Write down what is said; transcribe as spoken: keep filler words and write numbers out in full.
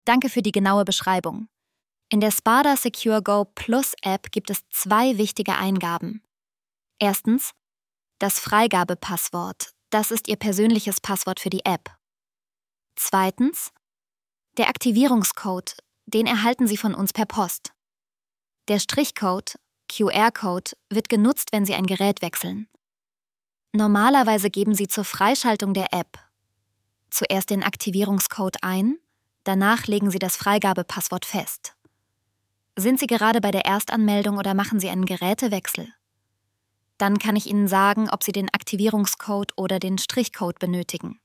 Danke für die genaue Beschreibung. In der Spada Secure Go Plus App gibt es zwei wichtige Eingaben. Erstens, das Freigabepasswort. Das ist Ihr persönliches Passwort für die App. Zweitens, der Aktivierungscode. Den erhalten Sie von uns per Post. Der Strichcode, Q R-Code, wird genutzt, wenn Sie ein Gerät wechseln. Normalerweise geben Sie zur Freischaltung der App zuerst den Aktivierungscode ein, danach legen Sie das Freigabepasswort fest. Sind Sie gerade bei der Erstanmeldung oder machen Sie einen Gerätewechsel? Dann kann ich Ihnen sagen, ob Sie den Aktivierungscode oder den Strichcode benötigen.